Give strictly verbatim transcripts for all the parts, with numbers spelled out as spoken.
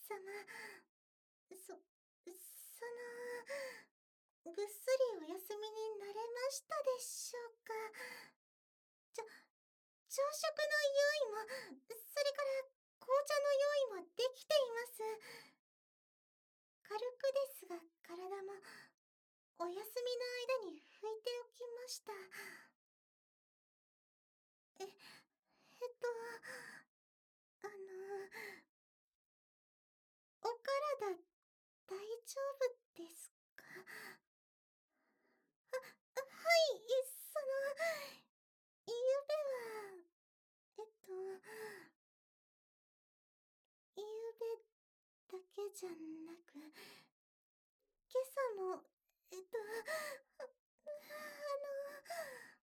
様、そ、その、ぐっすりお休みになれましたでしょうか。ちょ、朝食の用意も、それから紅茶の用意もできています。軽くですが体も、お休みの間に拭いておきました。え、えっと、あの、お体、大丈夫ですか？あ、あ、はい、その、ゆうべは、えっと、ゆうべだけじゃなく、今朝も、えっと、あ、あの、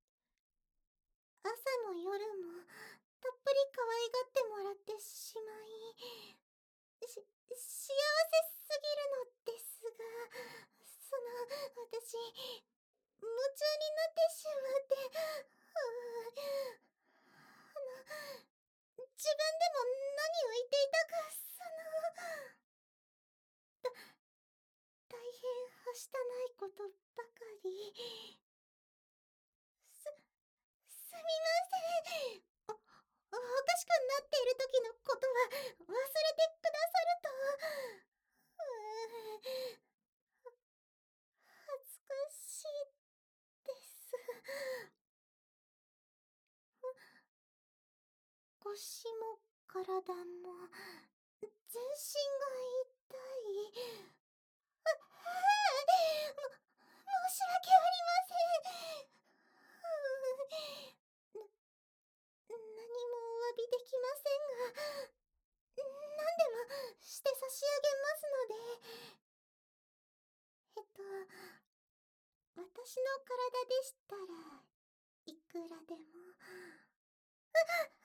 朝も夜も、たっぷり可愛がってもらってしまい、し、幸せすぎるのですが、その、私、夢中になってしまって、ああの、自分でも何を言っていたか、その、た、大変はしたないことばかり。す、すみません。お、おかしくなっている時のことは忘れてくださると、うー恥ずかしいです。腰も体も、全身が痛い。あ、はあ、も、申し訳ありません。な、何もお詫びできませんが、何でもして差し上げますので。えっと、私の体でしたらいくらでも。あ、